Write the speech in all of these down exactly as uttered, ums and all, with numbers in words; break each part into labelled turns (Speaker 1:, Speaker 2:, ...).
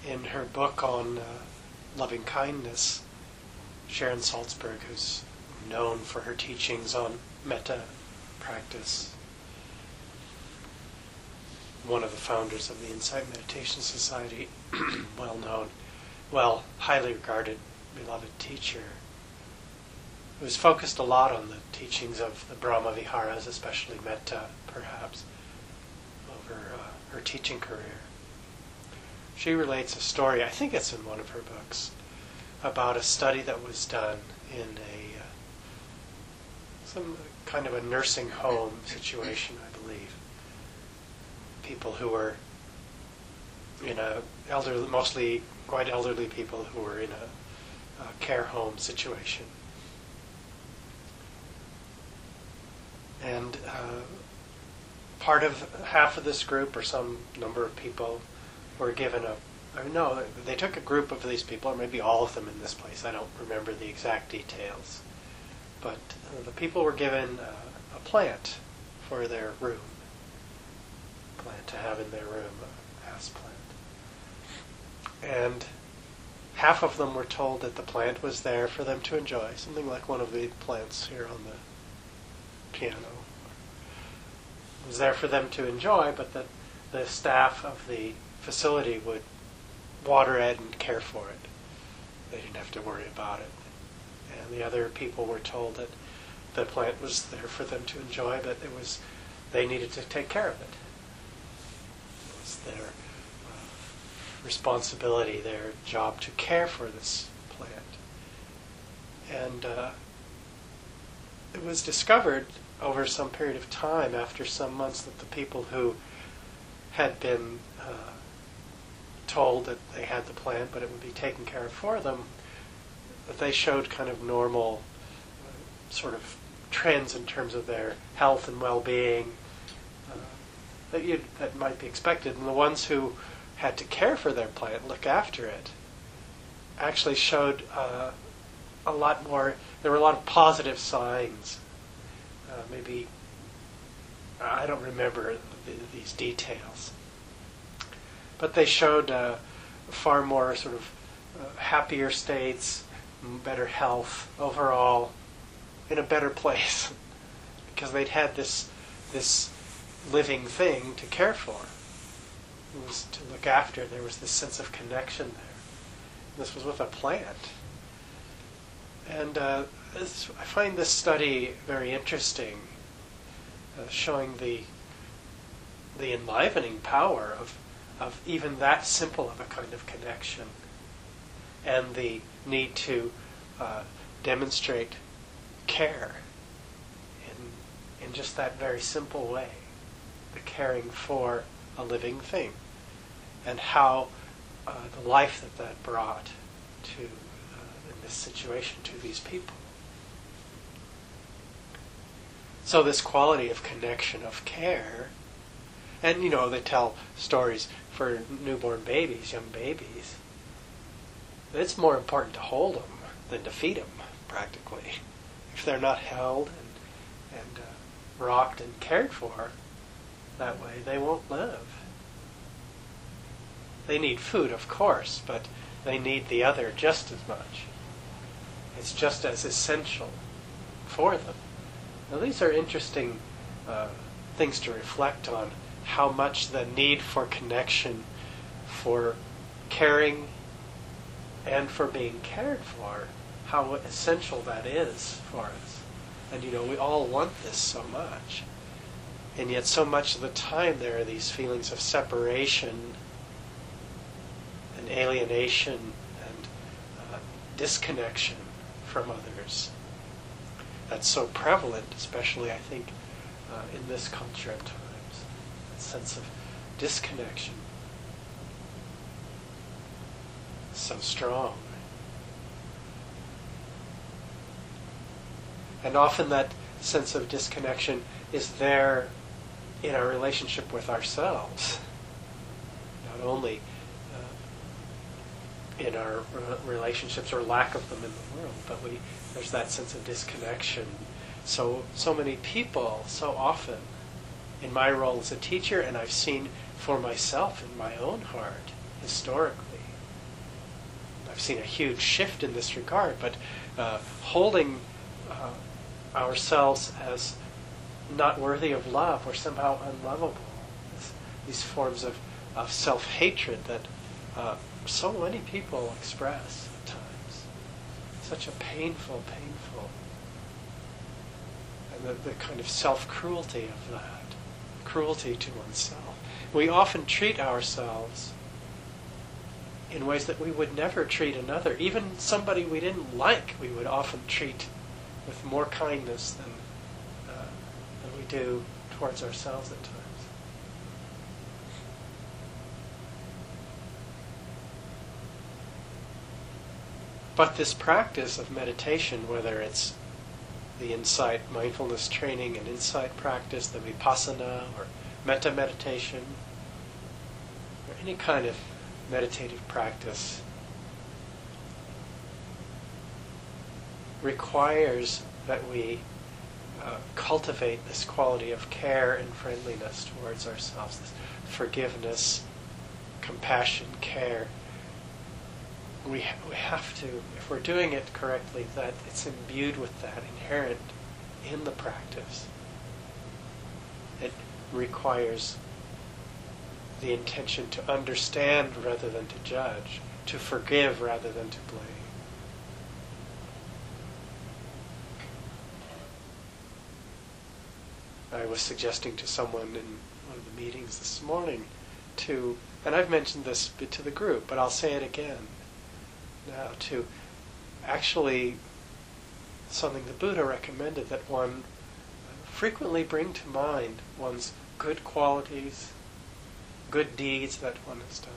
Speaker 1: in her book on uh, loving kindness, Sharon Salzberg, who's known for her teachings on metta practice, one of the founders of the Insight Meditation Society, well known, well, highly regarded, beloved teacher, who's focused a lot on the teachings of the Brahma Viharas, especially metta, perhaps, over uh, her teaching career. She relates a story, I think it's in one of her books, about a study that was done in a uh, some kind of a nursing home situation, I believe. People who were in a elderly, mostly quite elderly people who were in a, a care home situation. And uh, part of half of this group, or some number of people, were given a, I know they took a group of these people, or maybe all of them in this place, I don't remember the exact details, but uh, the people were given uh, a plant for their room, a plant to have in their room, a house plant. And half of them were told that the plant was there for them to enjoy, something like one of the plants here on the piano. It was there for them to enjoy, but that the staff of the facility would water it and care for it. They didn't have to worry about it. And the other people were told that the plant was there for them to enjoy, but it was they needed to take care of it. It was their uh, responsibility, their job to care for this plant. And uh, it was discovered over some period of time, after some months, that the people who had been uh, told that they had the plant, but it would be taken care of for them, that they showed kind of normal uh, sort of trends in terms of their health and well-being uh, that you'd, that might be expected. And the ones who had to care for their plant, look after it, actually showed uh, a lot more. There were a lot of positive signs. Uh, maybe I don't remember the, these details, but they showed uh, far more sort of uh, happier states, better health overall, in a better place, because they'd had this this living thing to care for. It was to look after. There was this sense of connection there. This was with a plant. And uh, this, I find this study very interesting, uh, showing the the enlivening power of of even that simple of a kind of connection, and the need to uh, demonstrate care in in just that very simple way, the caring for a living thing, and how uh, the life that that brought to uh, in this situation to these people. So this quality of connection, of care, and you know they tell stories for newborn babies, young babies. It's more important to hold them than to feed them, practically. If they're not held and, and uh, rocked and cared for that way, they won't live. They need food, of course, but they need the other just as much. It's just as essential for them. Now, these are interesting uh, things to reflect on, how much the need for connection, for caring, and for being cared for, how essential that is for us. And you know, we all want this so much. And yet so much of the time there are these feelings of separation and alienation and uh, disconnection from others. That's so prevalent, especially I think uh, in this culture at times. That sense of disconnection. So strong. And often that sense of disconnection is there in our relationship with ourselves. Not only uh, in our re- relationships or lack of them in the world, but we there's that sense of disconnection. So so many people, so often, in my role as a teacher, and I've seen for myself in my own heart, historically, I've seen a huge shift in this regard, but uh, holding uh, ourselves as not worthy of love or somehow unlovable, it's these forms of, of self-hatred that uh, so many people express at times. Such a painful, painful, and the, the kind of self-cruelty of that, cruelty to oneself. We often treat ourselves in ways that we would never treat another. Even somebody we didn't like, we would often treat with more kindness than, uh, than we do towards ourselves at times. But this practice of meditation, whether it's the insight mindfulness training and insight practice, the vipassana or metta meditation, or any kind of meditative practice, requires that we uh, cultivate this quality of care and friendliness towards ourselves, this forgiveness, compassion, care. We, ha- we have to, if we're doing it correctly, that it's imbued with that, inherent in the practice. It requires the intention to understand rather than to judge, to forgive rather than to blame. I was suggesting to someone in one of the meetings this morning to, and I've mentioned this to the group, but I'll say it again now, to actually, something the Buddha recommended, that one frequently bring to mind one's good qualities, good deeds that one has done.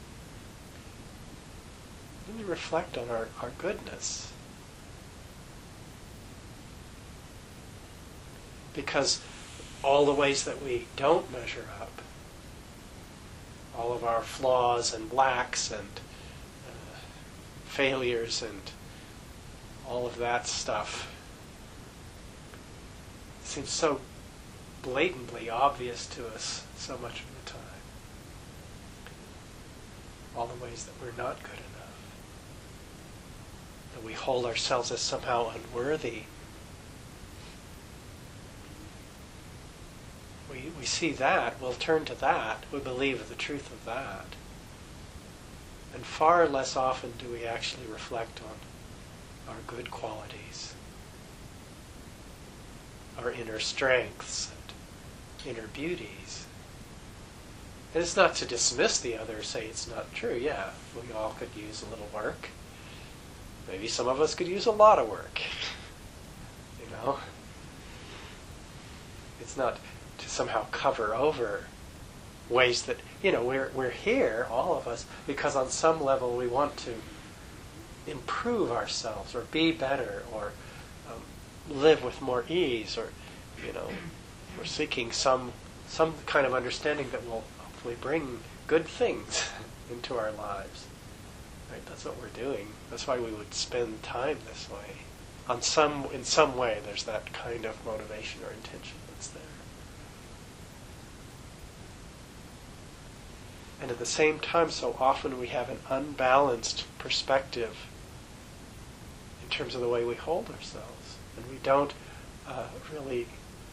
Speaker 1: Really reflect on our, our goodness. Because all the ways that we don't measure up, all of our flaws and lacks and uh, failures and all of that stuff seems so blatantly obvious to us so much of the time. All the ways that we're not good enough, that we hold ourselves as somehow unworthy. We, we see that, we'll turn to that, we believe the truth of that. And far less often do we actually reflect on our good qualities, our inner strengths and inner beauties. And it's not to dismiss the other, say it's not true. Yeah, we all could use a little work. Maybe some of us could use a lot of work. You know? It's not to somehow cover over ways that, you know, we're we're here, all of us, because on some level we want to improve ourselves or be better or um, live with more ease, or, you know, we're seeking some some kind of understanding that will hopefully bring good things into our lives. Right? That's what we're doing. That's why we would spend time this way. On some, in some way, there's that kind of motivation or intention that's there. And at the same time, so often we have an unbalanced perspective in terms of the way we hold ourselves. And we don't uh, really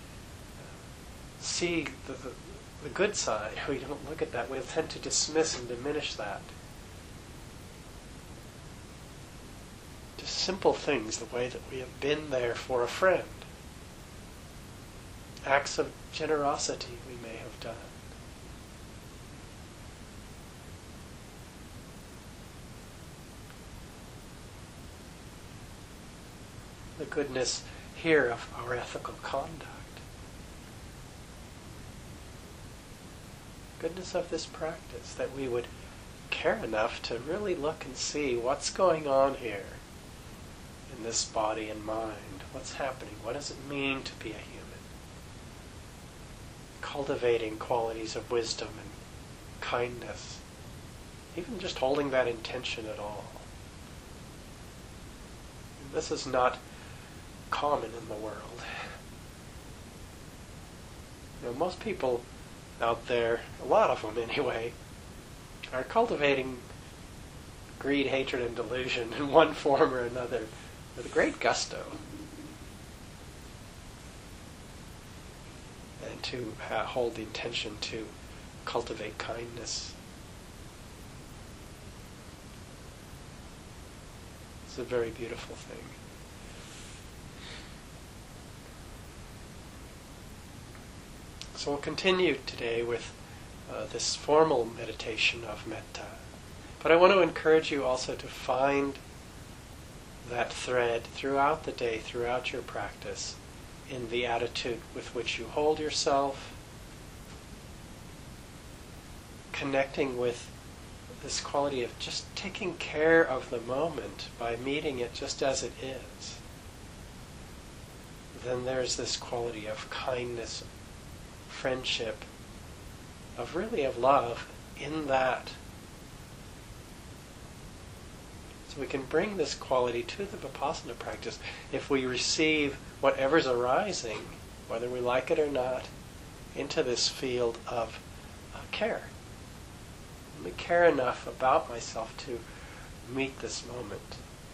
Speaker 1: see the, the, the good side. We don't look at that. We tend to dismiss and diminish that. Just simple things, the way that we have been there for a friend. Acts of generosity we may have done. The goodness here of our ethical conduct. Goodness of this practice, that we would care enough to really look and see what's going on here in this body and mind. What's happening? What does it mean to be a human? Cultivating qualities of wisdom and kindness. Even just holding that intention at all. This is not common in the world. You know, most people out there, a lot of them anyway, are cultivating greed, hatred, and delusion in one form or another with great gusto. And to uh, hold the intention to cultivate kindness. It's a very beautiful thing. So we'll continue today with uh, this formal meditation of metta. But I want to encourage you also to find that thread throughout the day, throughout your practice, in the attitude with which you hold yourself, connecting with this quality of just taking care of the moment by meeting it just as it is. Then there's this quality of kindness, friendship, of really of love in that. So we can bring this quality to the Vipassana practice if we receive whatever's arising, whether we like it or not, into this field of uh, care. Let me care enough about myself to meet this moment,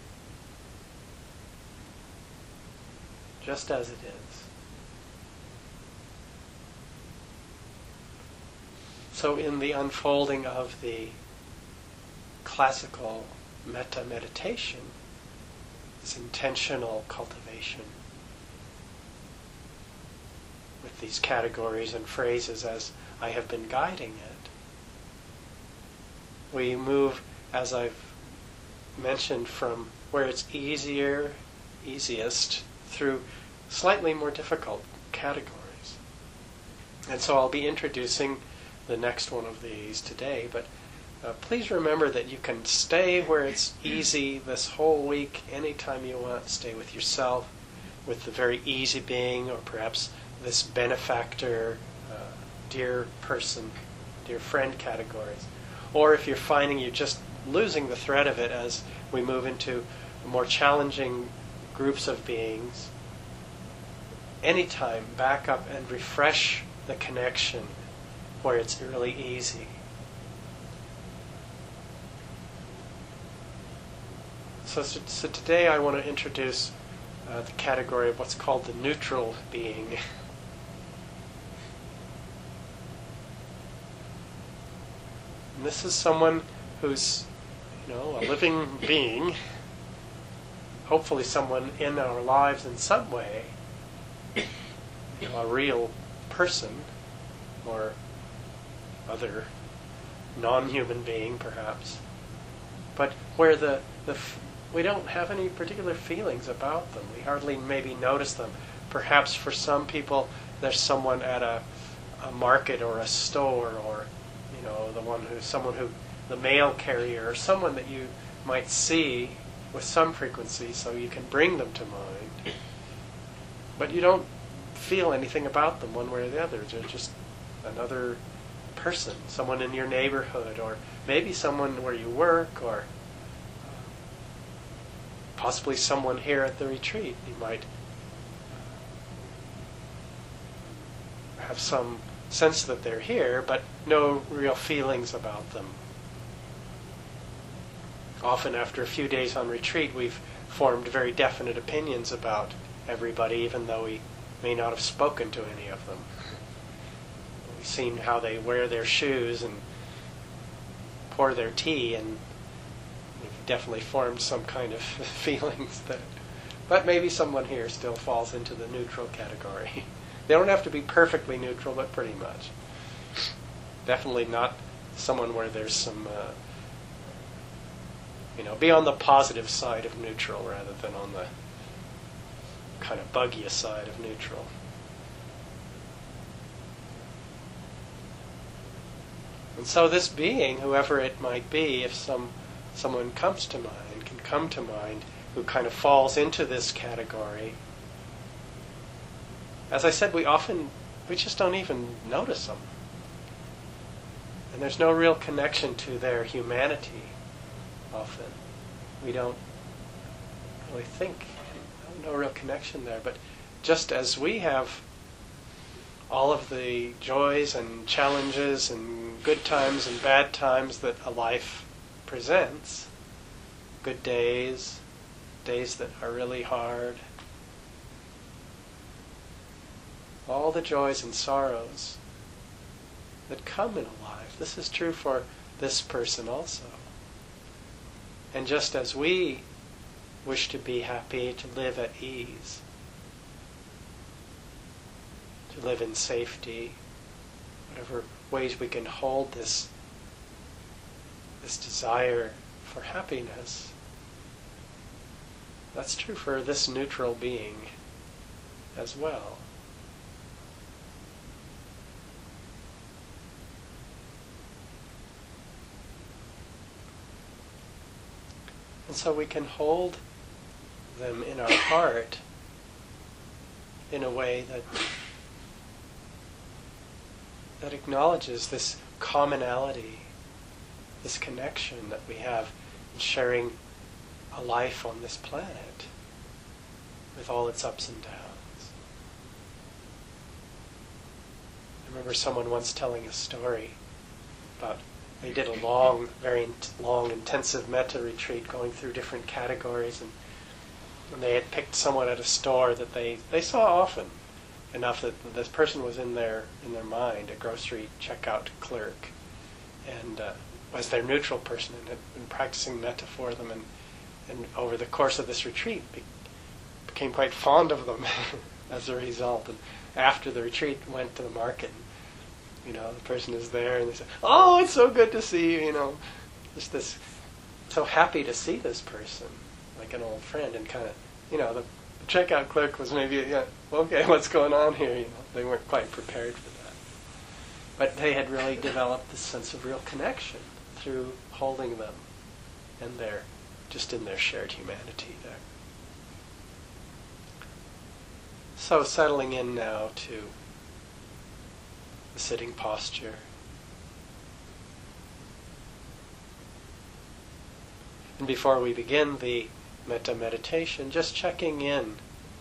Speaker 1: just as it is. So in the unfolding of the classical metta meditation, this intentional cultivation with these categories and phrases as I have been guiding it, we move, as I've mentioned, from where it's easier, easiest, through slightly more difficult categories. And so I'll be introducing the next one of these today, but uh, please remember that you can stay where it's easy this whole week, anytime you want. Stay with yourself, with the very easy being, or perhaps this benefactor, uh, dear person, dear friend categories. Or if you're finding you're just losing the thread of it as we move into more challenging groups of beings, anytime back up and refresh the connection where it's really easy. So, so, so today I want to introduce uh, the category of what's called the neutral being. And this is someone who's, you know, a living being, hopefully someone in our lives in some way, you know, a real person or other non-human being perhaps, but where the, the f- we don't have any particular feelings about them. We hardly maybe notice them. Perhaps for some people there's someone at a, a market or a store, or you know, the one who's someone who, the mail carrier, or someone that you might see with some frequency, so you can bring them to mind. But you don't feel anything about them one way or the other. They're just another person, someone in your neighborhood, or maybe someone where you work, or possibly someone here at the retreat. You might have some sense that they're here, but no real feelings about them. Often after a few days on retreat, we've formed very definite opinions about everybody, even though we may not have spoken to any of them. We've seen how they wear their shoes and pour their tea, and we've definitely formed some kind of feelings that, but maybe someone here still falls into the neutral category. They don't have to be perfectly neutral, but pretty much. Definitely not someone where there's some, uh, you know, be on the positive side of neutral rather than on the kind of buggiest side of neutral. And so this being, whoever it might be, if some someone comes to mind, can come to mind, who kind of falls into this category, as I said, we often, we just don't even notice them. And there's no real connection to their humanity often. We don't really think, no real connection there. But just as we have all of the joys and challenges and good times and bad times that a life presents, good days, days that are really hard, all the joys and sorrows that come in a life. This is true for this person also. And just as we wish to be happy, to live at ease, to live in safety, whatever ways we can hold this, this desire for happiness, that's true for this neutral being as well. And so we can hold them in our heart in a way that that acknowledges this commonality, this connection that we have in sharing a life on this planet with all its ups and downs. I remember someone once telling a story about they did a long, very long, intensive metta retreat going through different categories, and, and they had picked someone at a store that they, they saw often, enough that this person was in their in their mind, a grocery checkout clerk, and uh, was their neutral person and had been practicing metta for them, and, and over the course of this retreat be, became quite fond of them as a result. And after the retreat, went to the market. You know, the person is there, and they say, "Oh, it's so good to see you." You know, just this, so happy to see this person, like an old friend, and kind of, you know, the, the checkout clerk was maybe, yeah, okay, what's going on here? You know, they weren't quite prepared for that, but they had really developed this sense of real connection through holding them, and their, just in their shared humanity there. So settling in now to the sitting posture. And before we begin the metta meditation, just checking in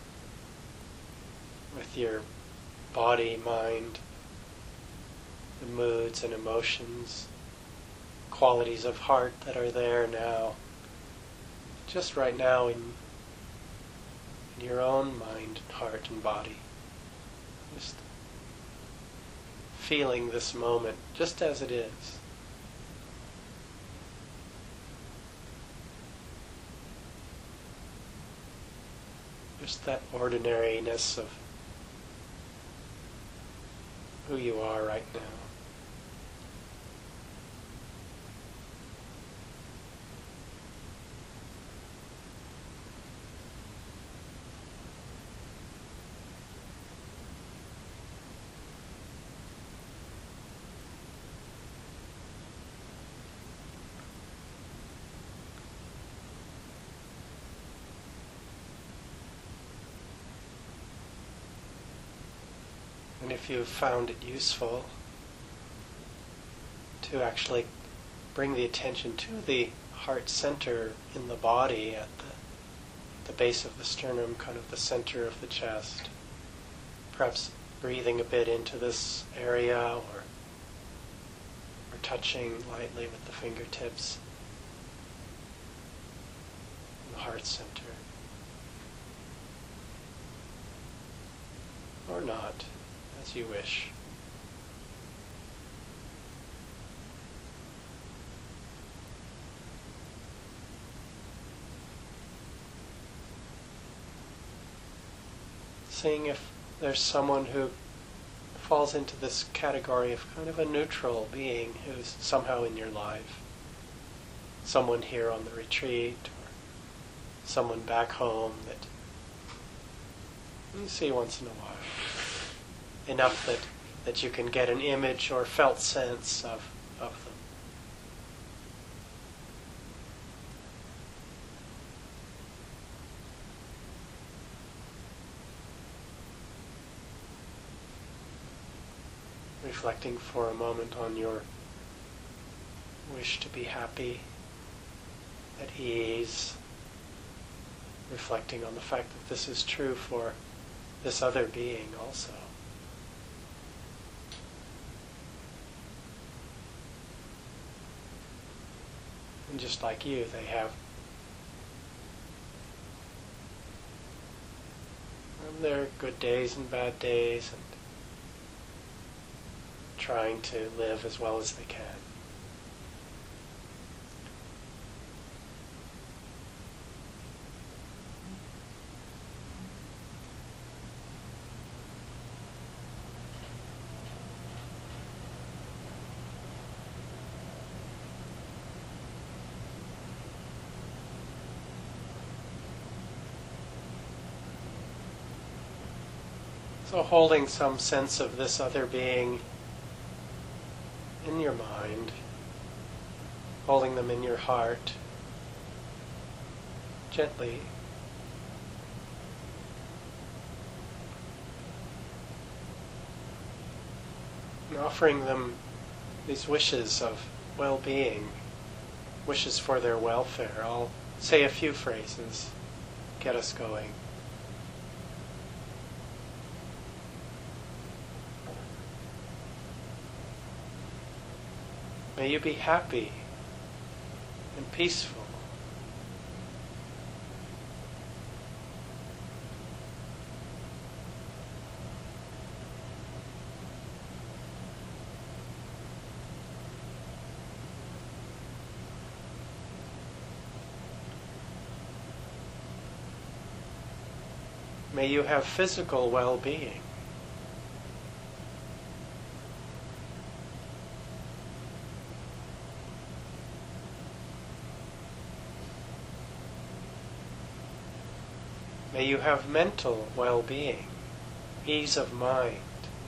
Speaker 1: with your body, mind, the moods and emotions, qualities of heart that are there now, just right now in, in your own mind, heart, and body. Just feeling this moment just as it is. Just that ordinariness of who you are right now. And if you've found it useful to actually bring the attention to the heart center in the body at the, the base of the sternum, kind of the center of the chest, perhaps breathing a bit into this area, or, or touching lightly with the fingertips in the heart center, or not, as you wish. Seeing if there's someone who falls into this category of kind of a neutral being who's somehow in your life. Someone here on the retreat, or someone back home that you see once in a while. Enough that, that you can get an image or felt sense of, of them. Reflecting for a moment on your wish to be happy, at ease, reflecting on the fact that this is true for this other being also. And just like you, they have there are good days and bad days, and trying to live as well as they can. So holding some sense of this other being in your mind, holding them in your heart, gently. And offering them these wishes of well-being, wishes for their welfare. I'll say a few phrases, get us going. May you be happy and peaceful. May you have physical well-being. May you have mental well-being, ease of mind.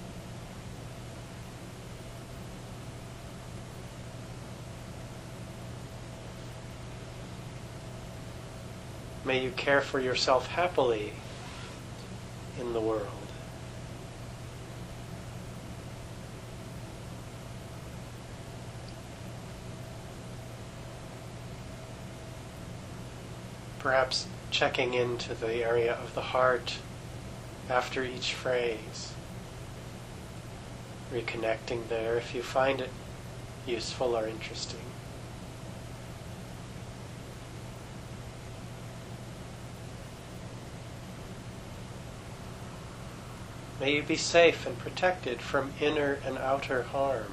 Speaker 1: May you care for yourself happily in the world. Perhaps checking into the area of the heart after each phrase. Reconnecting there if you find it useful or interesting. May you be safe and protected from inner and outer harm.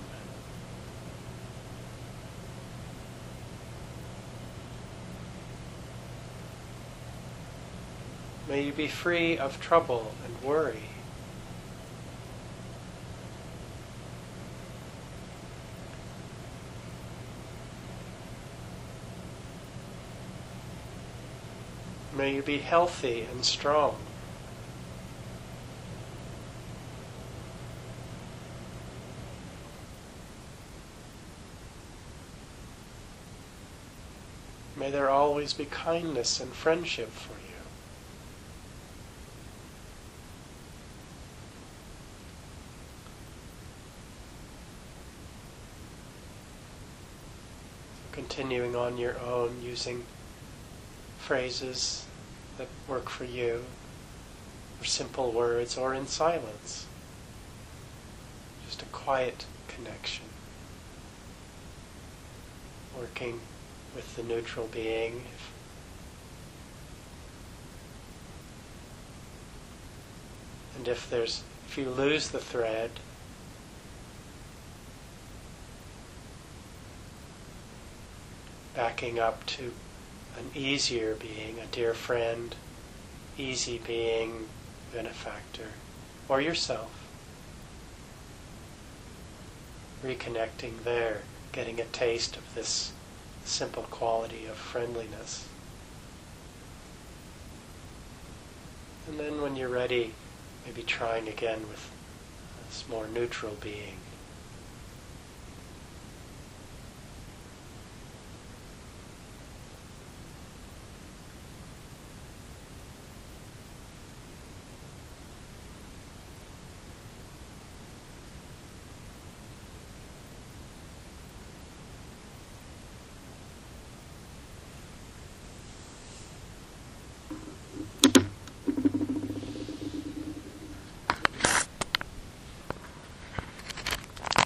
Speaker 1: May you be free of trouble and worry. May you be healthy and strong. May there always be kindness and friendship for you. Continuing on your own, using phrases that work for you, or simple words, or in silence. Just a quiet connection. Working with the neutral being. And if there's, if you lose the thread, backing up to an easier being, a dear friend, easy being, benefactor, or yourself. Reconnecting there, getting a taste of this simple quality of friendliness. And then when you're ready, maybe trying again with this more neutral being.